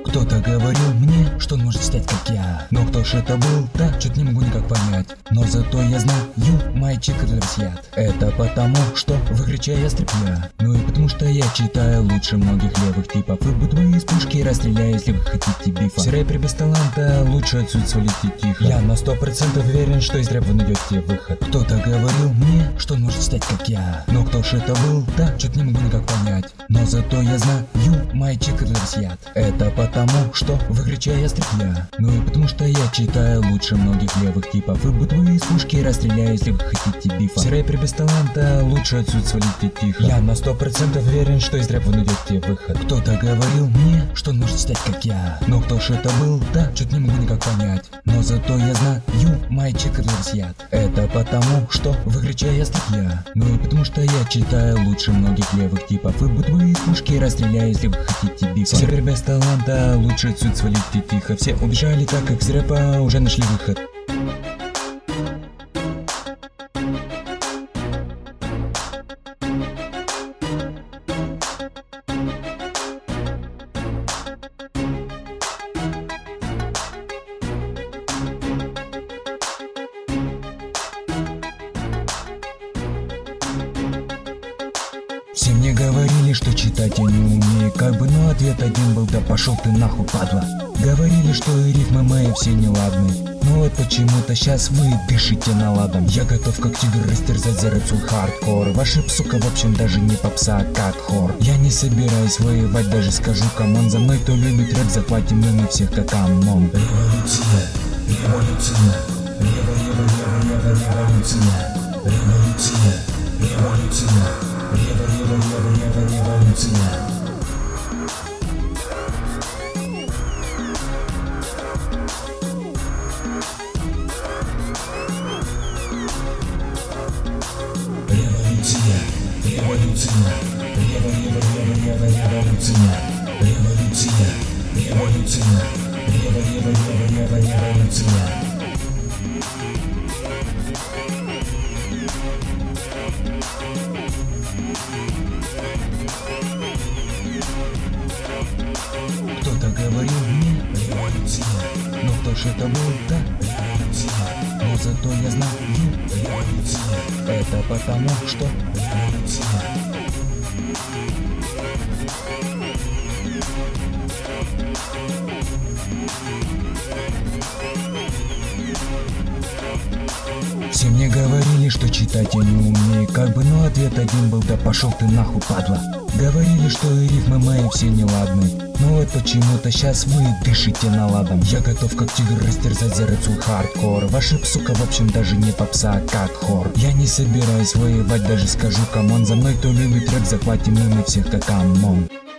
Кто-то говорил мне, что он может стать как я. Но кто ж это был, да, чё-то не могу никак понять. Но зато я знаю, мои чикры взят. Это потому, что в игре чья ястреб я. Ну и потому что я читаю лучше многих левых типов. И буду из пушки расстреляю, если вы хотите бифа. Все рэперы без таланта, лучше отсюда свалите тихо. Я на 100% уверен, что из рэпа вы найдете выход. Кто-то говорил мне, что он может стать как я. Но кто ж это был, да, чё-то не могу никак понять. Но зато я знаю, мои чикры взят. Это потому, что в игре чья ястреб я. Ну и потому что я читаю лучше многих левых типов. И буду из пушки расстреляю, если вы хотите бифа. Все рэперы без таланта, лучше отсюда свалите тихо. Я на 100% уверен, что из рэпа вы найдете выход. Кто-то говорил мне, что он может стать как я. Но кто ж это был, да, чё-то не могу никак понять. Но зато я знаю, мои чикры взят. Это потому, что в игре чья ястреб я. Ну и потому что я читаю лучше многих левых типов. И буду из пушки расстреляю, если вы хотите бифа. Все рэперы без таланта, лучше отсюда свалите тихо. Все убежали, так как из рэпа уже нашли выход. Все мне говорили, что читать я не умею, как бы, но ответ один был: да пошел ты нахуй, падла. Говорили, что и рифмы мои все неладные, но вот почему-то сейчас вы дышите наладом. Я готов как тигр растерзать за рэп свой хардкор. Ваши сука в общем даже не попса, а как хор. Я не собираюсь воевать, даже скажу камон. За мной кто любит рэп, захватим мы всех как ОМОН. Революция, революция, революция, революция, революция, революция. Революция, революция, революция, революция, революция. Кто-то говорил мне, Революция, но кто ж это был, да? революция, Но зато я знаю, революция, это потому, что революция. все мне говорили, что читать я не умею, как бы, но ответ один был: да пошел ты нахуй, падла. Говорили, что и рифмы мои все неладные, но вот почему-то сейчас вы дышите наладом. Я готов как тигр растерзать за рэп свой хардкор. Ваши сука в общем даже не попса, а как хор. Я не собираюсь воевать, даже скажу камон. За мной кто любит рэп, захватим мы всех как ОМОН.